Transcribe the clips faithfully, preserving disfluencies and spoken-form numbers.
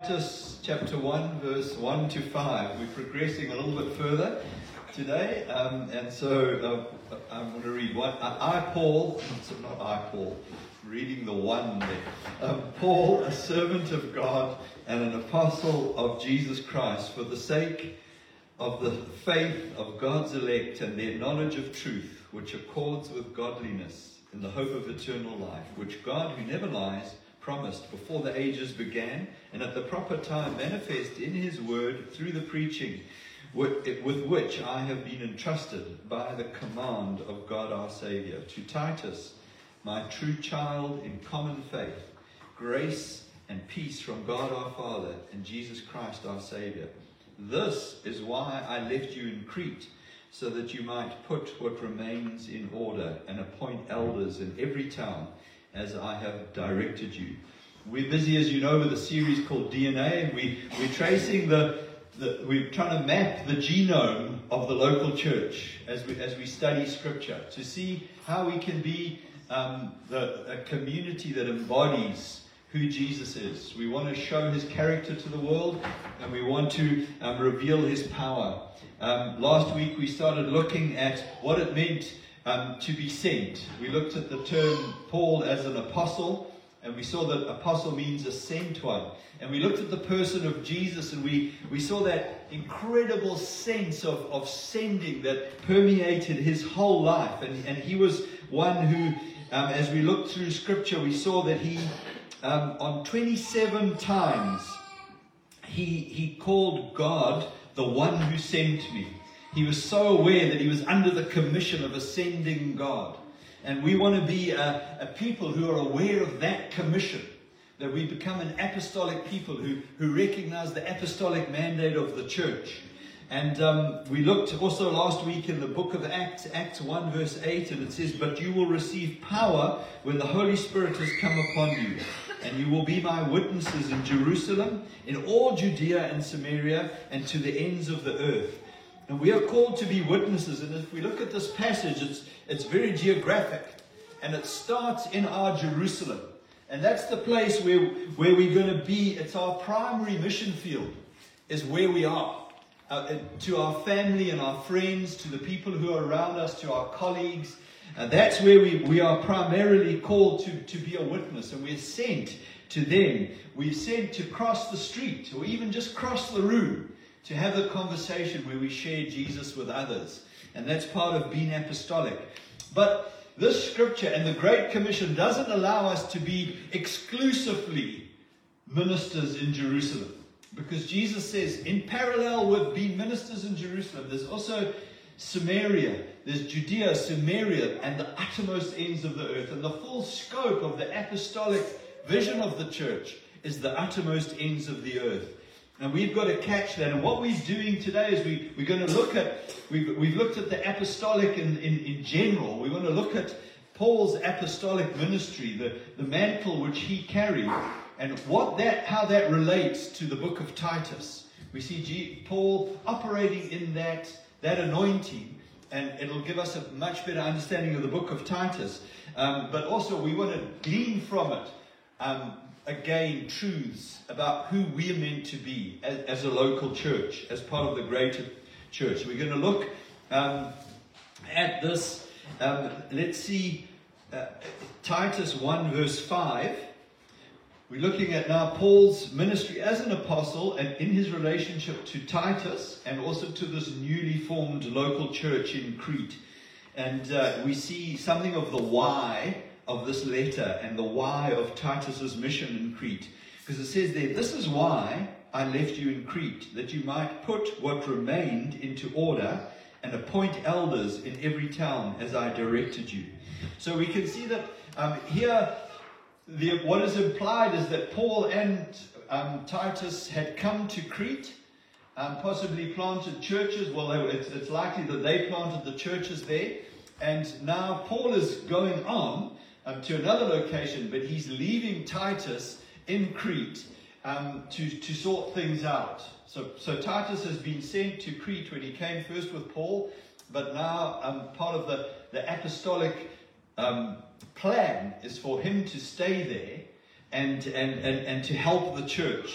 Titus chapter one, verse one to five. We're progressing a little bit further today, um, and so uh, I'm going to read one. I, I Paul, so not I, Paul, reading the one there. Um, Paul, a servant of God and an apostle of Jesus Christ, for the sake of the faith of God's elect and their knowledge of truth, which accords with godliness in the hope of eternal life, which God, who never lies, promised before the ages began, and at the proper time manifest in his word through the preaching with, with which I have been entrusted by the command of God our Saviour. To Titus, my true child in common faith, grace and peace from God our Father and Jesus Christ our Saviour. This is why I left you in Crete, so that you might put what remains in order and appoint elders in every town, as I have directed you. We're busy, as you know, with a series called D N A, and we, we're tracing the, the, we're trying to map the genome of the local church as we, as we study Scripture, to see how we can be um, the, a community that embodies who Jesus is. We want to show his character to the world, and we want to um, reveal his power. Um, last week we started looking at what it meant Um, to be sent. We looked at the term Paul as an apostle, and we saw that apostle means a sent one. And we looked at the person of Jesus, and we, we saw that incredible sense of, of sending that permeated his whole life. And, and he was one who, um, as we looked through Scripture, we saw that he, um, on twenty-seven times, he, he called God the one who sent me. He was so aware that he was under the commission of a sending God. And we want to be a, a people who are aware of that commission, that we become an apostolic people who, who recognize the apostolic mandate of the church. And um, we looked also last week in the book of Acts, Acts one verse eight, and it says, "But you will receive power when the Holy Spirit has come upon you, and you will be my witnesses in Jerusalem, in all Judea and Samaria, and to the ends of the earth." And we are called to be witnesses. And if we look at this passage, it's, it's very geographic. And it starts in our Jerusalem. And that's the place where, where we're going to be. It's our primary mission field, is where we are. Uh, to our family and our friends, to the people who are around us, to our colleagues. And that's where we, we are primarily called to, to be a witness. And we're sent to them. We're sent to cross the street, or even just cross the room, to have a conversation where we share Jesus with others. And that's part of being apostolic. But this scripture and the Great Commission doesn't allow us to be exclusively ministers in Jerusalem. Because Jesus says, in parallel with being ministers in Jerusalem, there's also Samaria, there's Judea, Samaria, and the uttermost ends of the earth. And the full scope of the apostolic vision of the church is the uttermost ends of the earth. And we've got to catch that. And what we're doing today is we, we're going to look at, we've, we've looked at the apostolic in, in, in general. We want to look at Paul's apostolic ministry, the, the mantle which he carried, and what that, how that relates to the book of Titus. We see G, Paul operating in that, that anointing, and it'll give us a much better understanding of the book of Titus. Um, but also we want to glean from it, um, again, truths about who we're meant to be as, as a local church, as part of the greater church. We're going to look um, at this. Um, let's see uh, Titus one verse five. We're looking at now Paul's ministry as an apostle and in his relationship to Titus and also to this newly formed local church in Crete. And uh, we see something of the why of this letter and the why of Titus's mission in Crete. Because it says there, "This is why I left you in Crete, that you might put what remained into order and appoint elders in every town as I directed you." So we can see that um, here, the, what is implied is that Paul and um, Titus had come to Crete, um, possibly planted churches. Well, it's, it's likely that they planted the churches there. And now Paul is going on Um, to another location, but he's leaving Titus in Crete um, to, to sort things out. So, so Titus has been sent to Crete when he came first with Paul, but now um, part of the, the apostolic um, plan is for him to stay there and, and, and, and to help the church.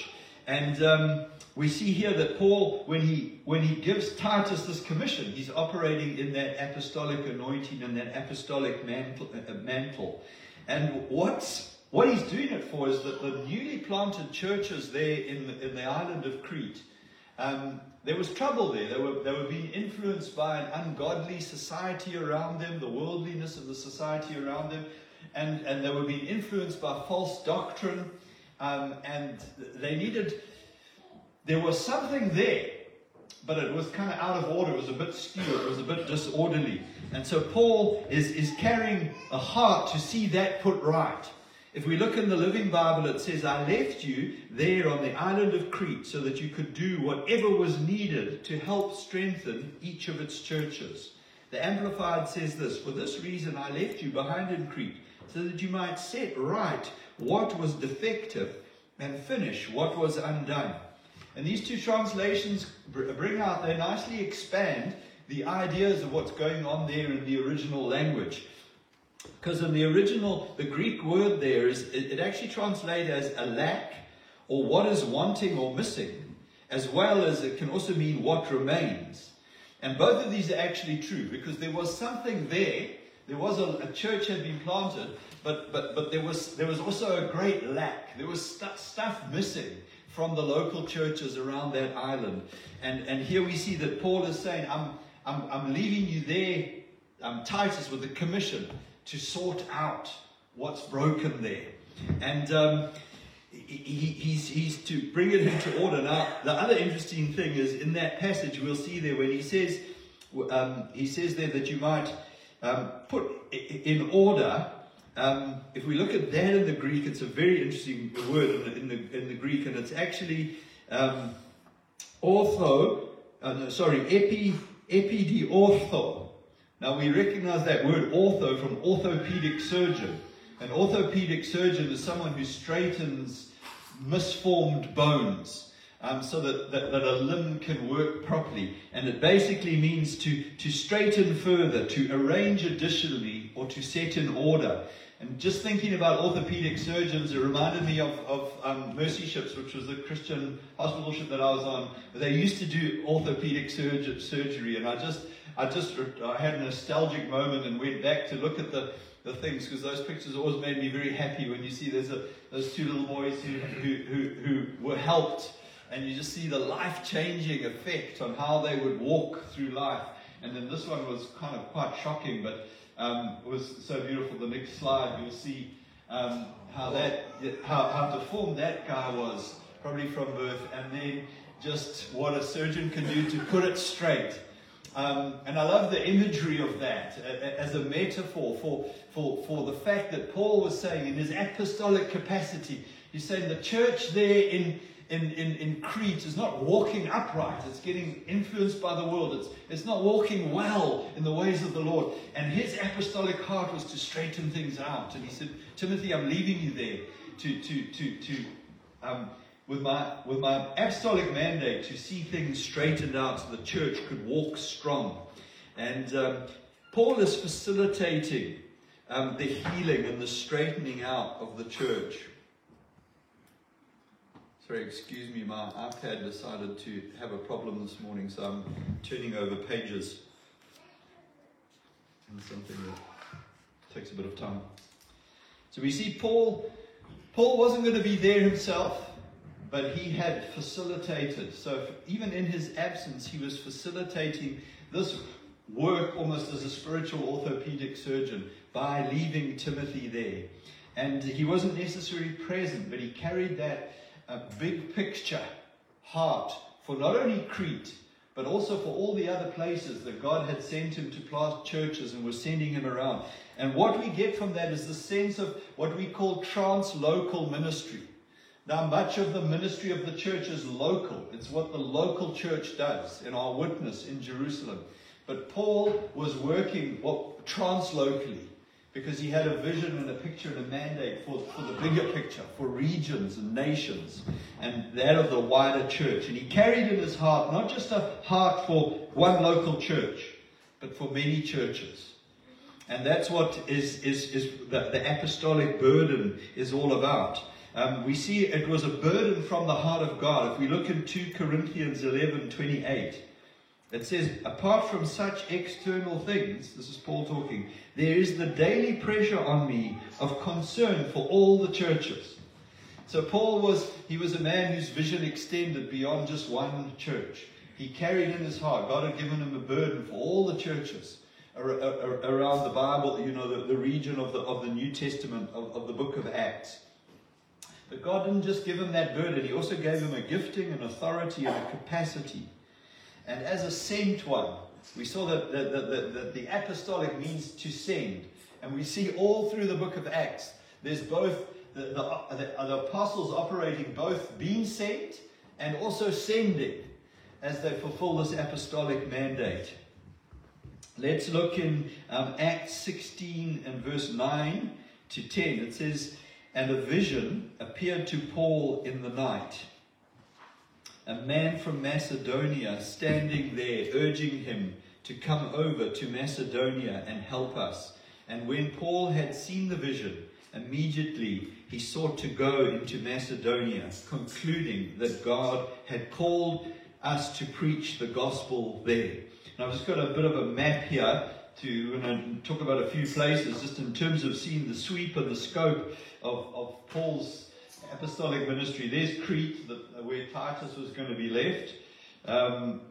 And um, we see here that Paul, when he when he gives Titus this commission, he's operating in that apostolic anointing and that apostolic mantle. Uh, mantle. And what's, what he's doing it for is that the newly planted churches there in the, in the island of Crete, um, there was trouble there. They were, they were being influenced by an ungodly society around them, the worldliness of the society around them, and, and they were being influenced by false doctrine, um, and they needed, there was something there, but it was kind of out of order. It was a bit skewed. It was a bit disorderly. And so Paul is, is carrying a heart to see that put right. If we look in the Living Bible, it says, I left you there on the island of Crete so that you could do whatever was needed to help strengthen each of its churches. The Amplified says this, for this reason I left you behind in Crete, so that you might set right what was defective and finish what was undone. And these two translations bring out, they nicely expand the ideas of what's going on there in the original language. Because in the original, the Greek word there is, it, it actually translates as a lack, or what is wanting or missing, as well as it can also mean what remains. And both of these are actually true, because there was something there. There was a, a church had been planted, but but but there was there was also a great lack. There was stu- stuff missing from the local churches around that island. And and here we see that Paul is saying, I'm I'm I'm leaving you there, um, Titus, with a commission to sort out what's broken there. And um, he, he's, he's to bring it into order. Now, the other interesting thing is in that passage, we'll see there when he says, um, he says there that you might um, put in order. Um, if we look at that in the Greek, it's a very interesting word in the, in the, in the Greek, and it's actually um, ortho, uh, no, sorry, epi, epidiortho. Now we recognize that word ortho from orthopedic surgeon. An orthopedic surgeon is someone who straightens misformed bones um, so that, that, that a limb can work properly. And it basically means to, to straighten further, to arrange additionally, or to set in order. And just thinking about orthopedic surgeons, it reminded me of, of um, Mercy Ships, which was the Christian hospital ship that I was on. They used to do orthopedic surg- surgery, and I just... I just I had a nostalgic moment and went back to look at the, the things, because those pictures always made me very happy when you see there's a, those two little boys who, who, who, who were helped, and you just see the life-changing effect on how they would walk through life. And then this one was kind of quite shocking, but um, it was so beautiful. The next slide, you'll see um, how that how, how deformed that guy was, probably from birth, and then just what a surgeon can do to put it straight. Um, and I love the imagery of that as a metaphor for, for, for the fact that Paul was saying in his apostolic capacity, he's saying the church there in, in, in, in Crete is not walking upright. It's getting influenced by the world. It's, it's not walking well in the ways of the Lord. And his apostolic heart was to straighten things out. And he said, Timothy, I'm leaving you there to, to, to, to um, With my, with my apostolic mandate to see things straightened out so the church could walk strong. And um, Paul is facilitating um, the healing and the straightening out of the church. Sorry, excuse me, my iPad decided to have a problem this morning, so I'm turning over pages. And something that takes a bit of time. So we see Paul, Paul wasn't going to be there himself, but he had facilitated. So even in his absence, he was facilitating this work almost as a spiritual orthopedic surgeon by leaving Timothy there. And he wasn't necessarily present, but he carried that uh, big picture heart for not only Crete, but also for all the other places that God had sent him to plant churches and was sending him around. And what we get from that is the sense of what we call translocal ministry. Now, much of the ministry of the church is local. It's what the local church does in our witness in Jerusalem. But Paul was working what, translocally, because he had a vision and a picture and a mandate for, for the bigger picture, for regions and nations, and that of the wider church. And he carried in his heart not just a heart for one local church, but for many churches. And that's what is, is, is the, the apostolic burden is all about. Um, we see it was a burden from the heart of God. If we look in two Corinthians eleven twenty-eight, it says, apart from such external things, this is Paul talking, there is the daily pressure on me of concern for all the churches. So Paul was, he was a man whose vision extended beyond just one church. He carried in his heart, God had given him a burden for all the churches around the Bible, you know, the, the region of the, of the New Testament, of, of the book of Acts. But God didn't just give him that burden, he also gave him a gifting, an authority, and a capacity. And as a sent one, we saw that the, the, the, the, the apostolic means to send. And we see all through the book of Acts, there's both the, the, the, the apostles operating both being sent and also sending as they fulfill this apostolic mandate. Let's look in um, Acts sixteen and verse nine to ten. It says, and a vision appeared to Paul in the night. A man from Macedonia standing there, urging him to come over to Macedonia and help us. And when Paul had seen the vision, immediately he sought to go into Macedonia, concluding that God had called us to preach the gospel there. Now I've just got a bit of a map here to we're going to talk about a few places, just in terms of seeing the sweep and the scope of, of Paul's apostolic ministry. There's Crete, the, where Titus was going to be left. Um,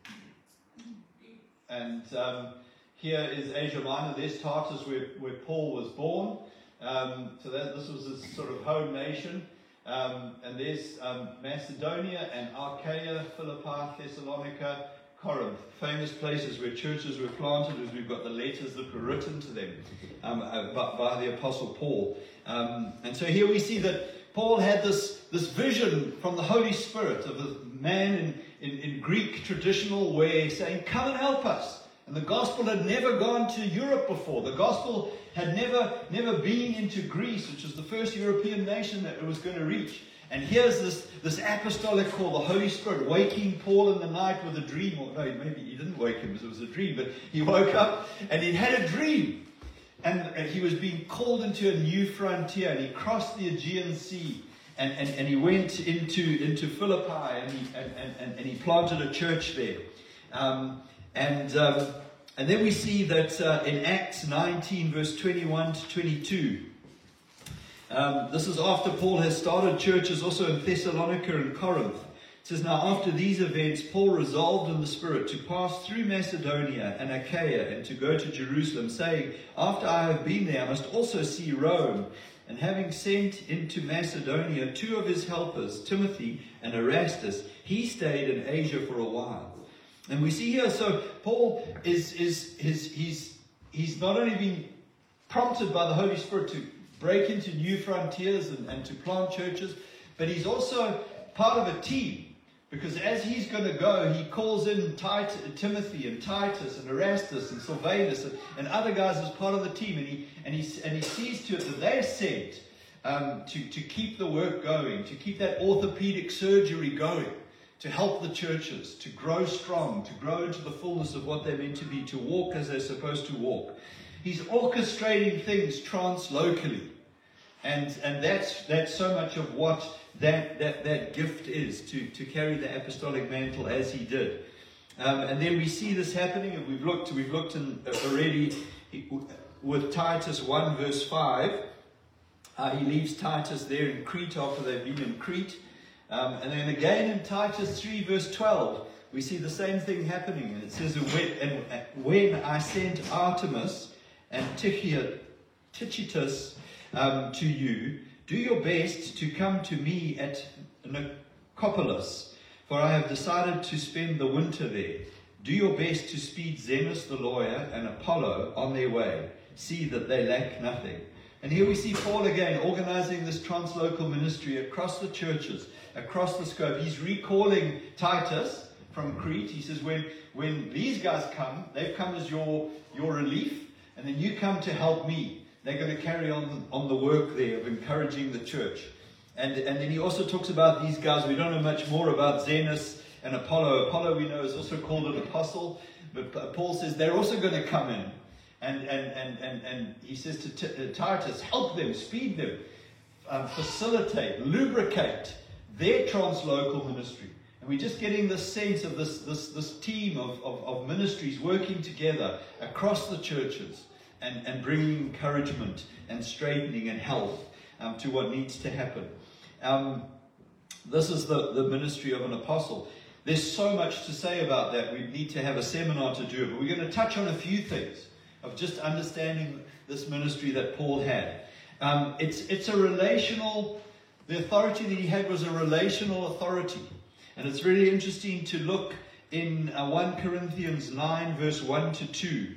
and um, here is Asia Minor. There's Tarsus, where, where Paul was born. Um, so that this was his sort of home nation. Um, and there's um, Macedonia and Achaia, Philippi, Thessalonica, Corinth, famous places where churches were planted, as we've got the letters that were written to them um, uh, by, by the Apostle Paul. Um, and so here we see that Paul had this, this vision from the Holy Spirit of a man in, in, in Greek traditional way saying, come and help us. And the gospel had never gone to Europe before. The gospel had never, never been into Greece, which was the first European nation that it was going to reach. And here's this, this apostolic call, the Holy Spirit, waking Paul in the night with a dream. Or no, maybe he didn't wake him because it was a dream, but he woke up and he had a dream. And, and he was being called into a new frontier, and he crossed the Aegean Sea, and, and, and he went into, into Philippi, and he, and, and, and he planted a church there. Um, and, um, and then we see that uh, in Acts nineteen, verse twenty-one to twenty-two, Um, this is after Paul has started churches also in Thessalonica and Corinth. It says, now after these events, Paul resolved in the Spirit to pass through Macedonia and Achaia and to go to Jerusalem, saying, after I have been there, I must also see Rome. And having sent into Macedonia two of his helpers, Timothy and Erastus, he stayed in Asia for a while. And we see here, so Paul is, is his, he's, he's not only been prompted by the Holy Spirit to break into new frontiers and, and to plant churches, but he's also part of a team, because as he's going to go, he calls in Tit- Timothy and Titus and Erastus and Silvanus and, and other guys as part of the team, and he and he and he sees to it that they're sent um, to to keep the work going, to keep that orthopedic surgery going, to help the churches to grow strong, to grow into the fullness of what they're meant to be, to walk as they're supposed to walk. He's orchestrating things translocally. And and that's that's so much of what that that, that gift is, to, to carry the apostolic mantle as he did. Um, and then we see this happening, and we've looked we've looked in already with Titus one verse five. Uh, he leaves Titus there in Crete after they've been in Crete. Um, and then again in Titus three verse twelve, we see the same thing happening. And it says, when, and when I sent Artemis and Tychicus um, to you, do your best to come to me at Nicopolis, for I have decided to spend the winter there. Do your best to speed Zenas the lawyer and Apollo on their way. See that they lack nothing. And here we see Paul again organizing this translocal ministry across the churches, across the scope. He's recalling Titus from Crete. He says, when, when these guys come, they've come as your, your relief. And then you come to help me. They're going to carry on on the work there of encouraging the church. And, and then he also talks about these guys. We don't know much more about Zenas and Apollo. Apollo, we know, is also called an apostle. But Paul says they're also going to come in. And, and, and, and, and he says to T- Titus, help them, speed them. um, facilitate, lubricate their translocal ministry. And we're just getting this sense of this, this, this team of, of, of ministries working together across the churches and, and bringing encouragement and straightening and health um, to what needs to happen. Um, this is the, the ministry of an apostle. There's so much to say about that. We need to have a seminar to do it. But we're going to touch on a few things of just understanding this ministry that Paul had. Um, it's, it's a relational, the authority that he had was a relational authority. And it's really interesting to look in uh, First Corinthians nine, verse one to two.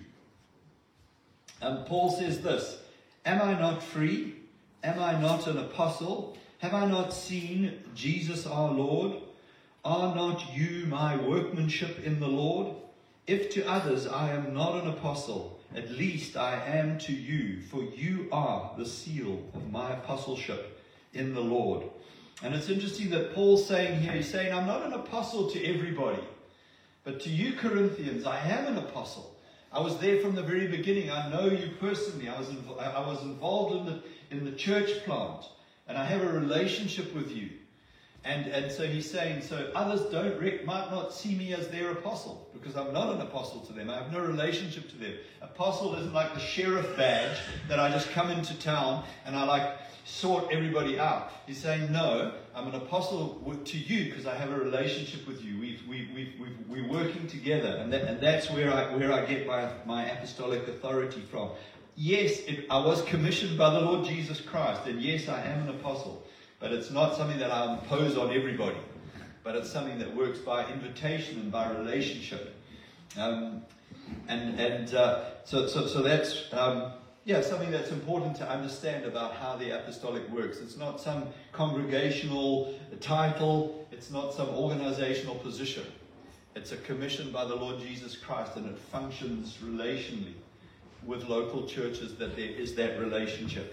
Um, Paul says this, "Am I not free? Am I not an apostle? Have I not seen Jesus our Lord? Are not you my workmanship in the Lord? If to others I am not an apostle, at least I am to you, for you are the seal of my apostleship in the Lord." And it's interesting that Paul's saying here, he's saying, I'm not an apostle to everybody, but to you Corinthians, I am an apostle. I was there from the very beginning. I know you personally. I was inv- I was involved in the in the church plant, and I have a relationship with you. And and so he's saying, so others don't rec- might not see me as their apostle, because I'm not an apostle to them. I have no relationship to them. Apostle isn't like the sheriff badge that I just come into town and I like sort everybody out. He's saying, no, I'm an apostle to you because I have a relationship with you. We've, we've, we've, we've, we're working together, and that, and that's where I where I get my, my apostolic authority from. Yes, it, I was commissioned by the Lord Jesus Christ, and yes, I am an apostle. But it's not something that I impose on everybody. But it's something that works by invitation and by relationship. Um, and and uh, so, so so that's um, yeah something that's important to understand about how the apostolic works. It's not some congregational title. It's not some organizational position. It's a commission by the Lord Jesus Christ, and it functions relationally with local churches, that there is that relationship.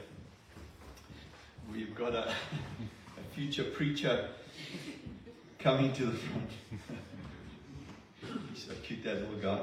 We've got a, a future preacher coming to the front. He's so cute, that little guy.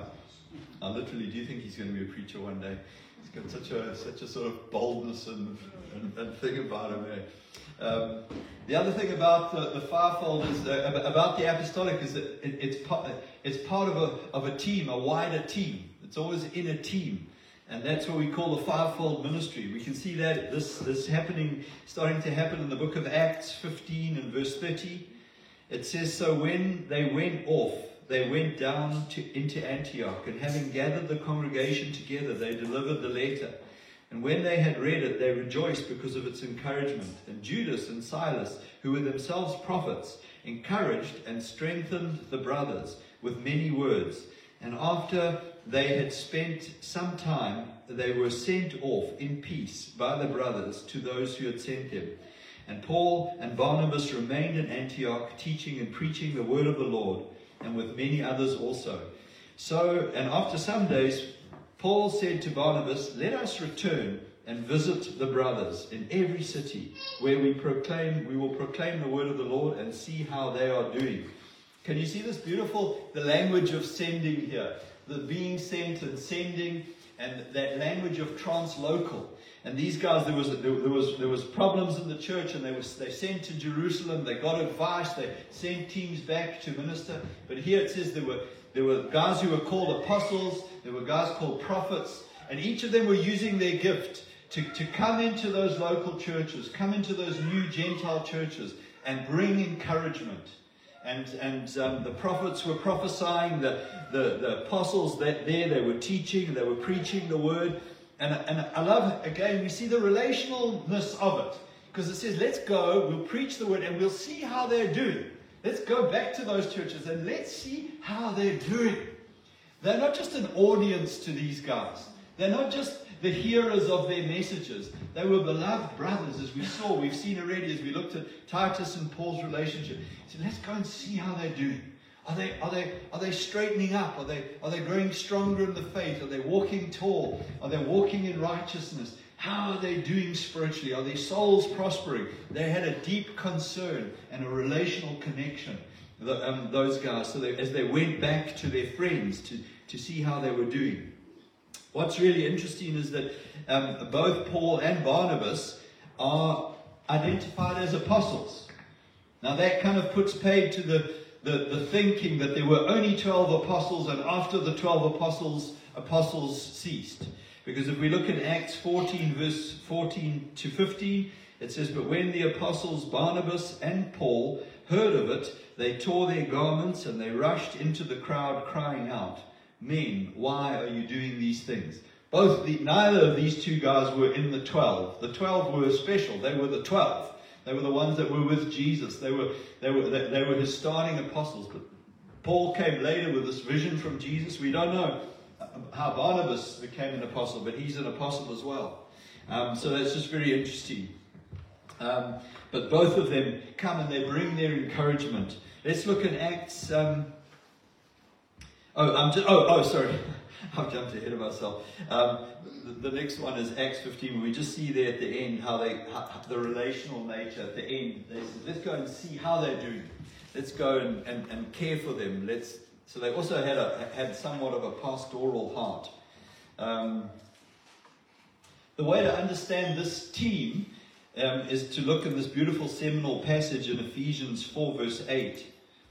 I literally do think he's going to be a preacher one day. He's got such a such a sort of boldness and, and, and thing about him there. Um, the other thing about the, the fivefold is uh, about the apostolic is that it, it's part it's part of a of a team, a wider team. It's always in a team. And that's what we call the fivefold ministry. We can see that this, this happening, starting to happen in the book of Acts fifteen and verse thirty. It says, "So when they went off, they went down to, into Antioch, and having gathered the congregation together, they delivered the letter. And when they had read it, they rejoiced because of its encouragement. And Judas and Silas, who were themselves prophets, encouraged and strengthened the brothers with many words. And after they had spent some time, they were sent off in peace by the brothers to those who had sent them. And Paul and Barnabas remained in Antioch, teaching and preaching the word of the Lord, and with many others also. So, and after some days, Paul said to Barnabas, 'Let us return and visit the brothers in every city, where we proclaim, we will proclaim the word of the Lord and see how they are doing.'" Can you see this beautiful, the language of sending here? The being sent and sending, and that language of translocal. And these guys, there was there, there was there was problems in the church, and they was they sent to Jerusalem. They got advice. They sent teams back to minister. But here it says there were there were guys who were called apostles. There were guys called prophets, and each of them were using their gift to to come into those local churches, come into those new Gentile churches, and bring encouragement. And and um, the prophets were prophesying, the, the, the apostles that there, they were teaching, they were preaching the word. And, and I love, again, we see the relationalness of it. Because it says, let's go, we'll preach the word, and we'll see how they're doing. Let's go back to those churches and let's see how they're doing. They're not just an audience to these guys. They're not just the hearers of their messages. They were beloved brothers, as we saw. We've seen already as we looked at Titus and Paul's relationship. So let's go and see how they're doing. Are they are they are they straightening up? Are they are they growing stronger in the faith? Are they walking tall? Are they walking in righteousness? How are they doing spiritually? Are their souls prospering? They had a deep concern and a relational connection, the, um, those guys. So they, as they went back to their friends to, to see how they were doing. What's really interesting is that um, both Paul and Barnabas are identified as apostles. Now that kind of puts paid to the, the, the thinking that there were only twelve apostles, and after the twelve apostles, apostles ceased. Because if we look in Acts fourteen, verse fourteen to fifteen, it says, "But when the apostles Barnabas and Paul heard of it, they tore their garments and they rushed into the crowd, crying out, 'Men, why are you doing these things?'" Both the, neither of these two guys were in the twelve. The twelve were special. They were the twelve. They were the ones that were with Jesus. They were, they were, they, they were his starting apostles. But Paul came later with this vision from Jesus. We don't know how Barnabas became an apostle, but he's an apostle as well. Um, so that's just very interesting. Um, but both of them come and they bring their encouragement. Let's look at Acts. Um, oh, I'm just, oh, oh, sorry. I've jumped ahead of myself. Um, the, the next one is Acts fifteen. We just see there at the end how they, how, the relational nature at the end. They said, let's go and see how they're doing. Let's go and, and, and care for them. Let's. So they also had a had somewhat of a pastoral heart. Um, the way to understand this team um, is to look in this beautiful seminal passage in Ephesians four, verse eight.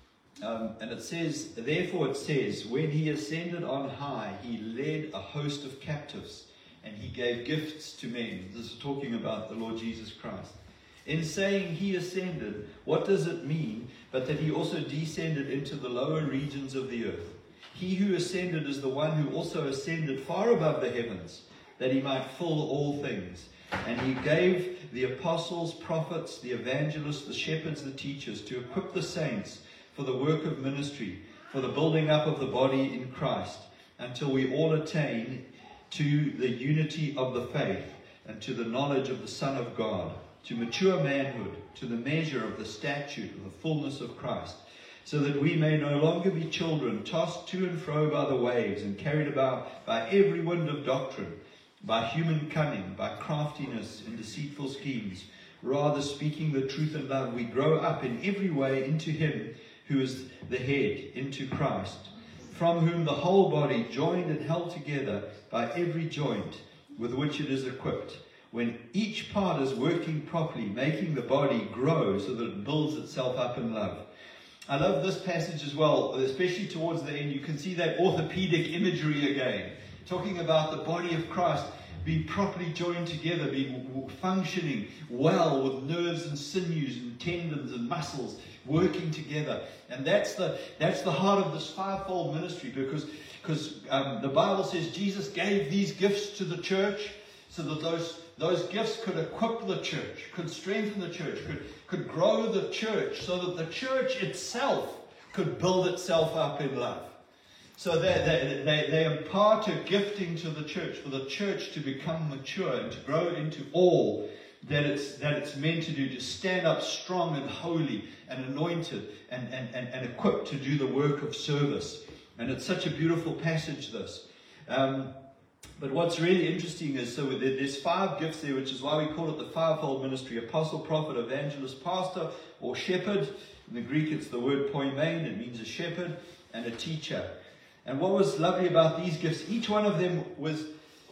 Um, and it says, therefore it says, when he ascended on high, he led a host of captives, and he gave gifts to men. This is talking about the Lord Jesus Christ. In saying he ascended, what does it mean but that he also descended into the lower regions of the earth? He who ascended is the one who also ascended far above the heavens, that he might fill all things. And he gave the apostles, prophets, the evangelists, the shepherds, the teachers, to equip the saints for the work of ministry, for the building up of the body in Christ, until we all attain to the unity of the faith and to the knowledge of the Son of God, to mature manhood, to the measure of the statute of the fullness of Christ, so that we may no longer be children, tossed to and fro by the waves and carried about by every wind of doctrine, by human cunning, by craftiness and deceitful schemes. Rather, speaking the truth in love, we grow up in every way into him who is the head, into Christ, from whom the whole body, joined and held together by every joint with which it is equipped, when each part is working properly, making the body grow so that it builds itself up in love. I love this passage as well, especially towards the end. You can see that orthopedic imagery again, talking about the body of Christ being properly joined together, being functioning well with nerves and sinews and tendons and muscles working together. And that's the that's the heart of this fivefold ministry, because because um, the Bible says Jesus gave these gifts to the church so that those those gifts could equip the church, could strengthen the church, could could grow the church, so that the church itself could build itself up in love. So they, they, they, they impart a gifting to the church for the church to become mature and to grow into all that it's, that it's meant to do, to stand up strong and holy and anointed and, and, and, and equipped to do the work of service. And it's such a beautiful passage, this. Um, but what's really interesting is, so there's five gifts there, which is why we call it the fivefold ministry: apostle, prophet, evangelist, pastor, or shepherd. In the Greek, it's the word poimen. It means a shepherd and a teacher. And what was lovely about these gifts, each one of them was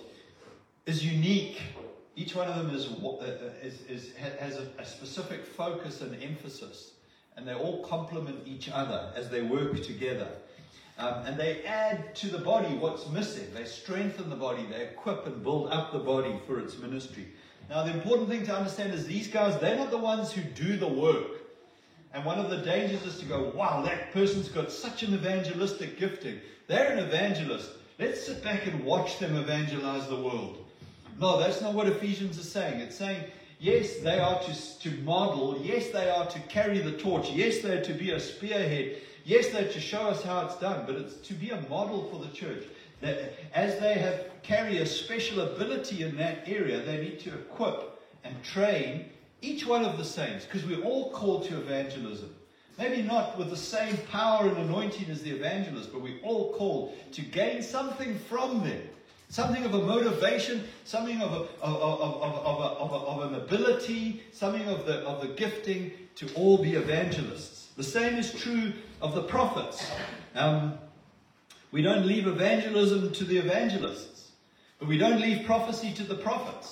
is unique. Each one of them is, is, is has a, a specific focus and emphasis. And they all complement each other as they work together. Um, and they add to the body what's missing. They strengthen the body. They equip and build up the body for its ministry. Now, the important thing to understand is these guys, they're not the ones who do the work. And one of the dangers is to go, wow, that person's got such an evangelistic gifting. They're an evangelist. Let's sit back and watch them evangelize the world. No, that's not what Ephesians is saying. It's saying, yes, they are to, to model. Yes, they are to carry the torch. Yes, they're to be a spearhead. Yes, they're to show us how it's done. But it's to be a model for the church. That as they have carry a special ability in that area, they need to equip and train each one of the saints, because we're all called to evangelism. Maybe not with the same power and anointing as the evangelist, but we're all called to gain something from them. Something of a motivation, something of, a, of, of, of, of, a, of, a, of an ability, something of the, of the gifting to all be evangelists. The same is true of the prophets. Um, we don't leave evangelism to the evangelists, but we don't leave prophecy to the prophets.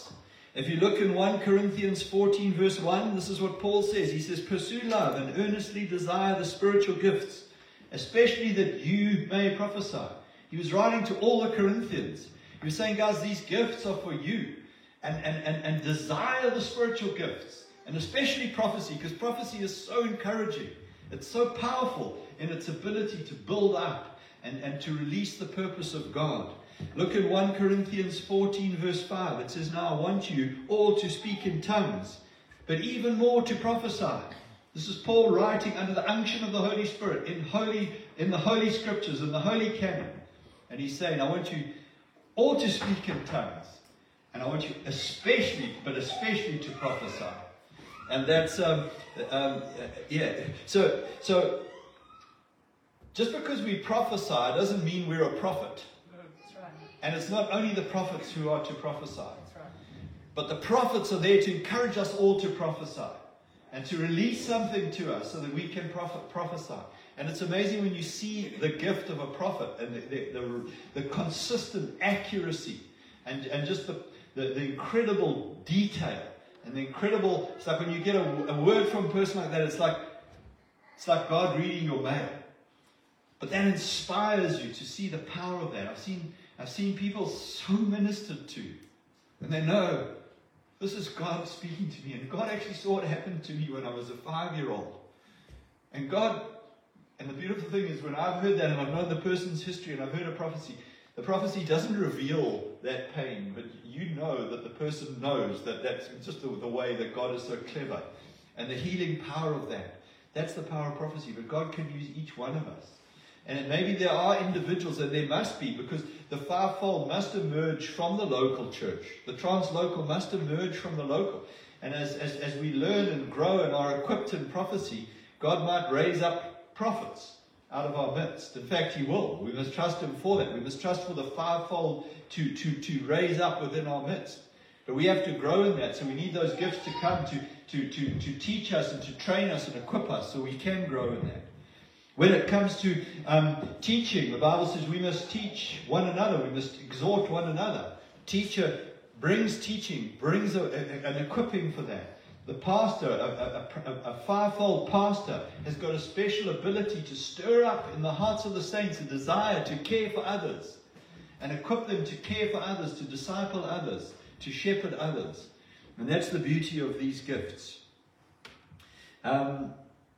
If you look in First Corinthians fourteen verse one, this is what Paul says. He says, pursue love and earnestly desire the spiritual gifts, especially that you may prophesy. He was writing to all the Corinthians. He was saying, guys, these gifts are for you. And, and, and, and desire the spiritual gifts. And especially prophecy, because prophecy is so encouraging. It's so powerful in its ability to build up and, and to release the purpose of God. Look in First Corinthians fourteen verse five. It says, now I want you all to speak in tongues, but even more to prophesy. This is Paul writing under the unction of the Holy Spirit in holy in the Holy Scriptures, in the Holy Canon. And he's saying, I want you all to speak in tongues. And I want you especially, but especially to prophesy. And that's, um, um, yeah. So, so, just because we prophesy doesn't mean we're a prophet. That's right. And it's not only the prophets who are to prophesy. That's right. But the prophets are there to encourage us all to prophesy. And to release something to us so that we can prophet, prophesy. And it's amazing when you see the gift of a prophet and the, the, the, the consistent accuracy and, and just the, the, the incredible detail and the incredible, it's like when you get a, a word from a person like that, it's like, it's like God reading your mail. But that inspires you to see the power of that. I've seen, I've seen people so ministered to, and they know, this is God speaking to me. And God actually saw it happen to me when I was a five-year-old. And God, and the beautiful thing is when I've heard that and I've known the person's history and I've heard a prophecy, the prophecy doesn't reveal that pain, but you know that the person knows that that's just the, the way that God is so clever. And the healing power of that. That's the power of prophecy. But God can use each one of us. And maybe there are individuals, and there must be, because the fivefold must emerge from the local church. The translocal must emerge from the local. And as, as, as we learn and grow and are equipped in prophecy, God might raise up prophets out of our midst. In fact, He will. We must trust Him for that. We must trust for the fivefold to, to, to raise up within our midst. But we have to grow in that. So we need those gifts to come to, to, to, to teach us and to train us and equip us so we can grow in that. When it comes to um, teaching, the Bible says we must teach one another. We must exhort one another. Teacher brings teaching, brings a, a, an equipping for that. The pastor, a, a, a, a fivefold pastor, has got a special ability to stir up in the hearts of the saints a desire to care for others and equip them to care for others, to disciple others, to shepherd others. And that's the beauty of these gifts. Um,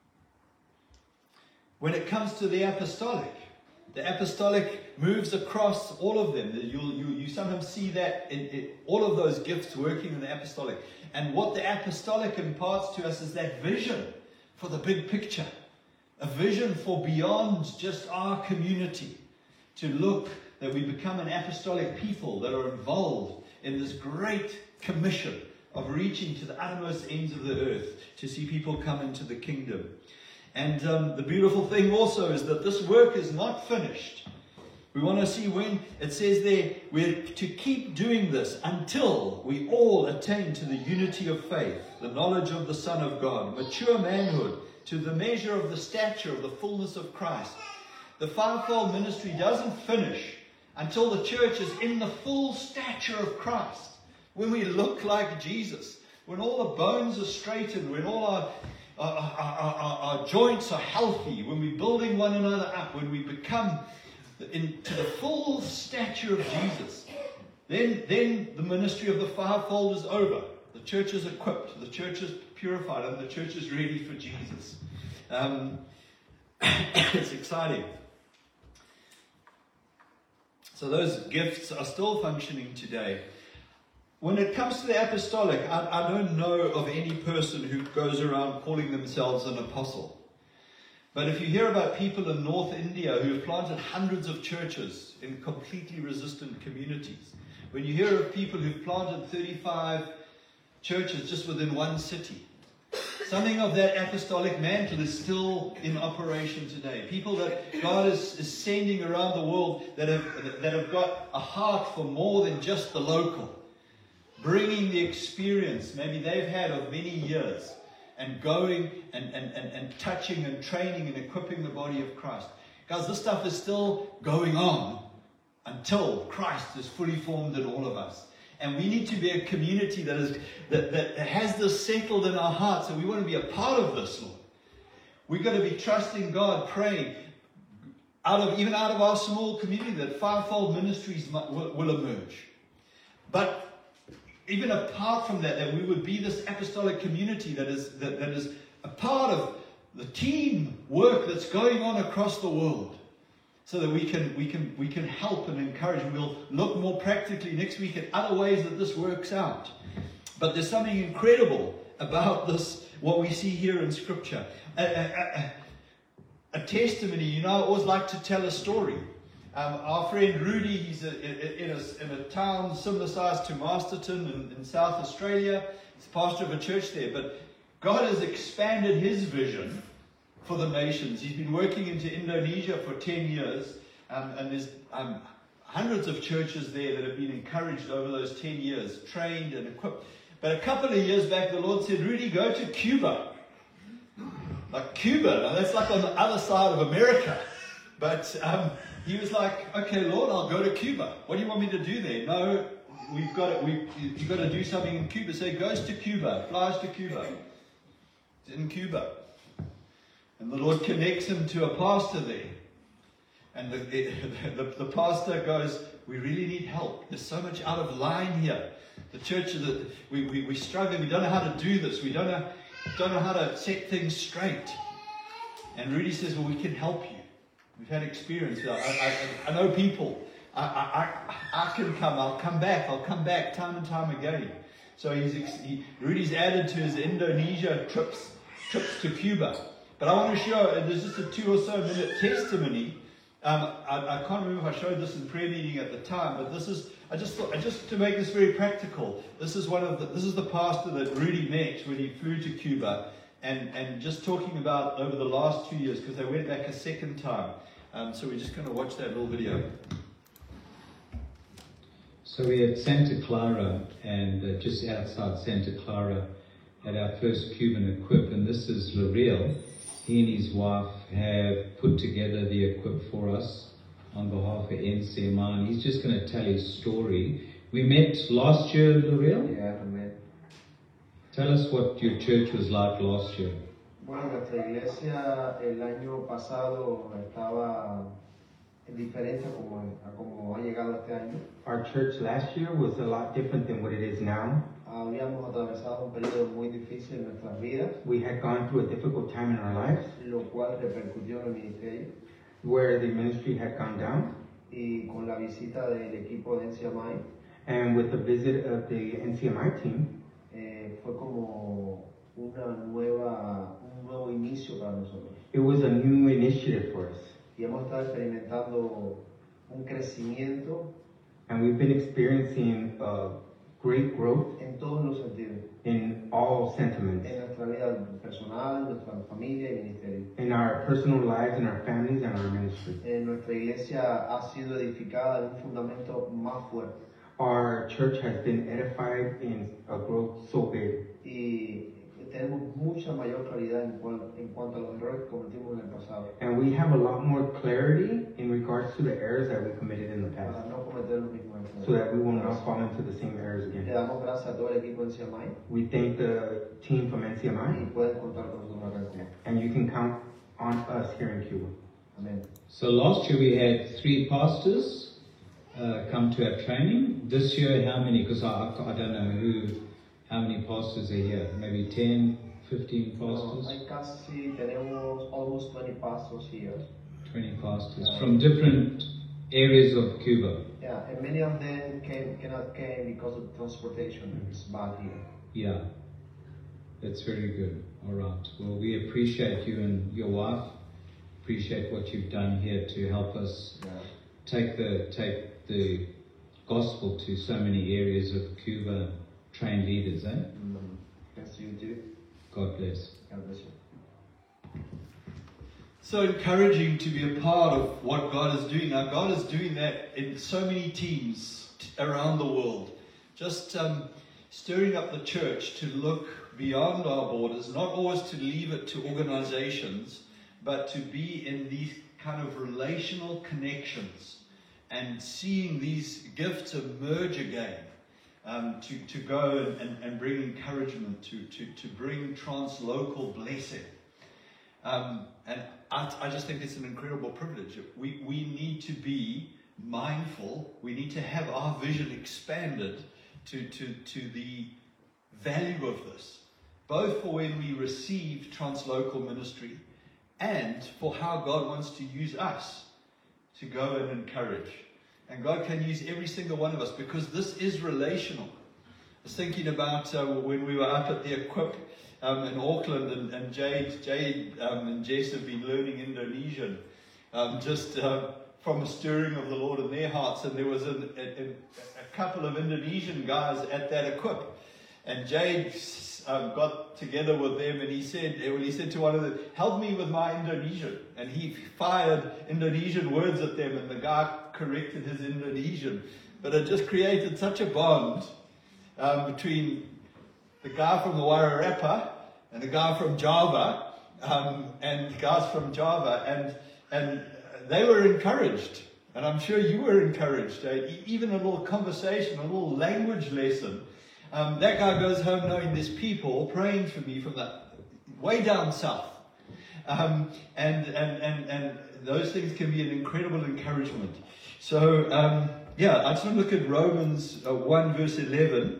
When it comes to the apostolic, the apostolic moves across all of them. You'll, you, you sometimes see that in, in all of those gifts working in the apostolic. And what the apostolic imparts to us is that vision for the big picture. A vision for beyond just our community. To look that we become an apostolic people that are involved in this great commission of reaching to the uttermost ends of the earth to see people come into the kingdom. And um, the beautiful thing also is that this work is not finished. We want to see when it says there, we're to keep doing this until we all attain to the unity of faith, the knowledge of the Son of God, mature manhood, to the measure of the stature of the fullness of Christ. The fivefold ministry doesn't finish until the church is in the full stature of Christ. When we look like Jesus, when all the bones are straightened, when all our Our, our, our, our joints are healthy, when we're building one another up, when we become into the full stature of Jesus, then, then the ministry of the fivefold is over. The church is equipped, the church is purified, and the church is ready for Jesus. Um, it's exciting. So those gifts are still functioning today. When it comes to the apostolic, I, I don't know of any person who goes around calling themselves an apostle. But if you hear about people in North India who have planted hundreds of churches in completely resistant communities, when you hear of people who've planted thirty-five churches just within one city, something of that apostolic mantle is still in operation today. People that God is, is sending around the world that have, that have got a heart for more than just the local. Bringing the experience maybe they've had of many years and going and, and, and, and touching and training and equipping the body of Christ. Guys, this stuff is still going on until Christ is fully formed in all of us. And we need to be a community that is that, that has this settled in our hearts, and we want to be a part of this, Lord. We've got to be trusting God, praying, out of even out of our small community, that fivefold ministries will, will emerge. But even apart from that, that we would be this apostolic community that is that, that is a part of the team work that's going on across the world, so that we can we can we can help and encourage. And we'll look more practically next week at other ways that this works out. But there's something incredible about this, what we see here in Scripture. A, a, a, a testimony, you know, I always like to tell a story. Um, our friend Rudy, he's a, in, a, in a town similar size to Masterton in, in South Australia. He's pastor of a church there. But God has expanded his vision for the nations. He's been working into Indonesia for ten years. Um, and there's um, hundreds of churches there that have been encouraged over those ten years, trained and equipped. But a couple of years back, the Lord said, Rudy, go to Cuba. Like Cuba, now that's like on the other side of America. But um, he was like, okay, Lord, I'll go to Cuba. What do you want me to do there? No, we've got to, we, you've got to do something in Cuba. So he goes to Cuba, flies to Cuba. He's in Cuba. And the Lord connects him to a pastor there. And the, the, the pastor goes, we really need help. There's so much out of line here. The church, the, we, we, we're struggling. We don't know how to do this. We don't know, don't know how to set things straight. And Rudy says, well, we can help you. We've had experience. I, I, I know people. I, I, I, I can come. I'll come back. I'll come back time and time again. So he's, he, Rudy's added to his Indonesia trips, trips to Cuba. But I want to show, there's just a two or so minute testimony. Um, I, I can't remember if I showed this in prayer meeting at the time, but this is, I just thought, just to make this very practical, this is one of the, this is the pastor that Rudy met when he flew to Cuba, and, and just talking about over the last two years, because they went back a second time. Um, so we're just going to watch that little video. So we're at Santa Clara, and uh, just outside Santa Clara, at our first Cuban Equip, and this is L'Oreal. He and his wife have put together the Equip for us on behalf of N C M I, and he's just going to tell his story. We met last year, L'Oreal? Yeah, I met. Tell us what your church was like last year. Bueno, nuestra iglesia el año pasado estaba diferente a como, a como ha llegado este año. Our church last year was a lot different than what it is now. Habíamos atravesado un periodo muy difícil en nuestras vidas, We had gone through a difficult time in our lives lo cual repercutió en el ministerio. where the ministry had gone down, Y con la visita del equipo de N C M I, and with the visit of the N C M I team, eh, fue como una nueva, un nuevo inicio para nosotros. it was a new initiative for us. Y hemos estado experimentando un crecimiento And we've been experiencing uh, great growth en todos los sentidos. in all sentiments, En nuestra vida personal, en nuestra familia y ministerio. in our personal lives, in our families, and our ministry. En nuestra iglesia ha sido edificada en un fundamento más fuerte. Our church has been edified in a growth so big. Y tenemos mucha mayor claridad en, cual, en cuanto a los errores que cometimos en el pasado. And we have a lot more clarity in regards to the errors that we committed in the past, Para no cometer los mismos errores. so that we will not fall into the same errors Le again. damos gracias a todo el equipo de N C M I We thank the team from N C M y I, pueden contar con nosotros acá en Cuba. and you can count on us here in Cuba. Amén. So last year we had three pastors uh, come to our training. This year, how many? Because I, I don't know who, how many pastors are here. Maybe ten, fifteen No, pastors? hay casi, tenemos almost twenty pastors here. twenty pastors from different areas of Cuba. Yeah, and many of them came, cannot came because of transportation is bad here. Yeah, that's very good. All right. Well, we appreciate you and your wife. Appreciate what you've done here to help us Yeah. take the take the gospel to so many areas of Cuba. Train leaders, eh? Mm, thanks to you too. God bless. God bless you. So encouraging to be a part of what God is doing. Now, God is doing that in so many teams t- around the world. Just um, stirring up the church to look beyond our borders, not always to leave it to organizations, but to be in these kind of relational connections and seeing these gifts emerge again. um, to, to go and, and, and bring encouragement, to, to, to bring translocal blessing. Um, and I, I just think it's an incredible privilege. We, we need to be mindful. We need to have our vision expanded to, to, to the value of this, both for when we receive translocal ministry and for how God wants to use us to go and encourage. And God can use every single one of us because this is relational. I was thinking about uh, when we were up at the Equip um, in Auckland, and, and Jade, Jade um, and Jess have been learning Indonesian um, just uh, from a stirring of the Lord in their hearts. And there was a, a, a couple of Indonesian guys at that Equip. And Jade um, got together with them, and he said, well, he said to one of them, help me with my Indonesian. And he fired Indonesian words at them, and the guy corrected his Indonesian. But it just created such a bond um, between the guy from the Wairarapa and the guy from Java, um, and guys from Java, and and they were encouraged. And I'm sure you were encouraged. Uh, even a little conversation, a little language lesson. Um, that guy goes home knowing there's people praying for me from the way down south. Um, and, and, and, and those things can be an incredible encouragement. So, um, yeah, I just want to look at Romans uh, one verse eleven.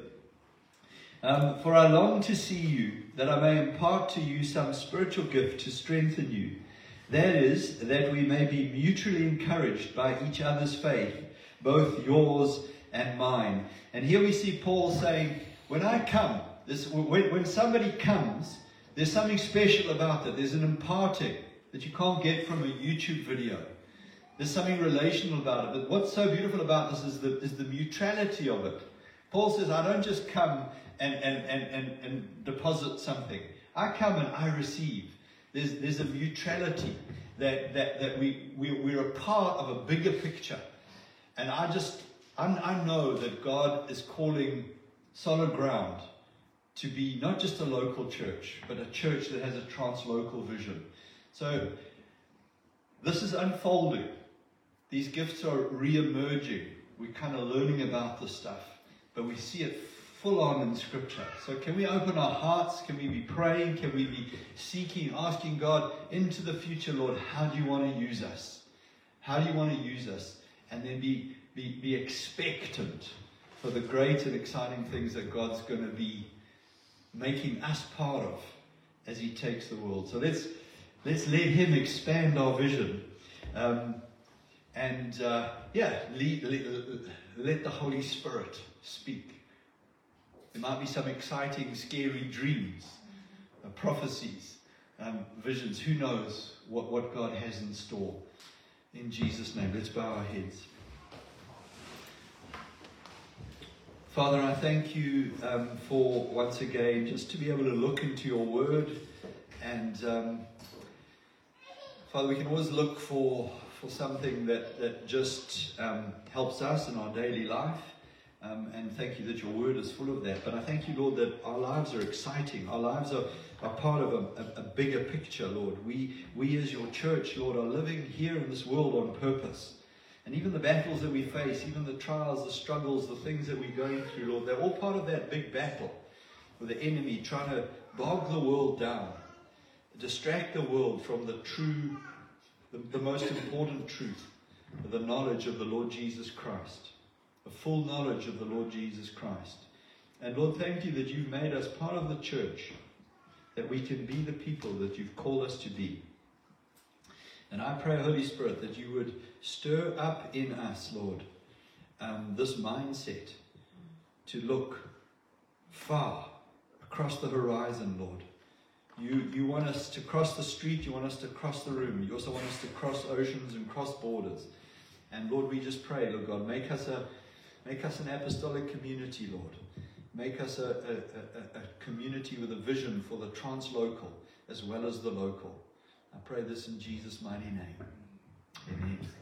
Um, For I long to see you, that I may impart to you some spiritual gift to strengthen you. That is, that we may be mutually encouraged by each other's faith, both yours and mine. And here we see Paul saying, when I come, this, when, when somebody comes, there's something special about that. There's an imparting that you can't get from a YouTube video. There's something relational about it. But what's so beautiful about this is the, is the mutuality of it. Paul says, I don't just come and, and, and, and, and deposit something. I come and I receive. There's, there's a mutuality that, that, that we, we, we're a part of a bigger picture. And I just, I, I know that God is calling Solid Ground to be not just a local church, but a church that has a translocal vision. So this is unfolding. These gifts are re-emerging. We're kind of learning about this stuff, but we see it full on in Scripture. So can we open our hearts? Can we be praying? Can we be seeking, asking God into the future, Lord, how do you want to use us? How do you want to use us? And then be, be, be expectant for the great and exciting things that God's going to be making us part of as He takes the world. So let's let's let Him expand our vision. Um, and uh, yeah, lead, let, let the Holy Spirit speak. There might be some exciting, scary dreams, uh, prophecies, um, visions. Who knows what, what God has in store. In Jesus' name, let's bow our heads. Father, I thank you um, for, once again, just to be able to look into your word. And um, Father, we can always look for, for something that, that just um, helps us in our daily life. Um, and thank you that your word is full of that. But I thank you, Lord, that our lives are exciting. Our lives are, are part of a, a, a bigger picture, Lord. We, we as your church, Lord, are living here in this world on purpose. And even the battles that we face, even the trials, the struggles, the things that we're going through, Lord, they're all part of that big battle with the enemy trying to bog the world down, distract the world from the true, the, the most important truth, the knowledge of the Lord Jesus Christ. A full knowledge of the Lord Jesus Christ. And Lord, thank you that you've made us part of the church, that we can be the people that you've called us to be. And I pray, Holy Spirit, that you would stir up in us, Lord, um, this mindset to look far across the horizon, Lord. You, you want us to cross the street, you want us to cross the room, you also want us to cross oceans and cross borders. And Lord, we just pray, Lord God, make us a Make us an apostolic community, Lord. Make us a, a, a, a community with a vision for the translocal as well as the local. I pray this in Jesus' mighty name. Amen.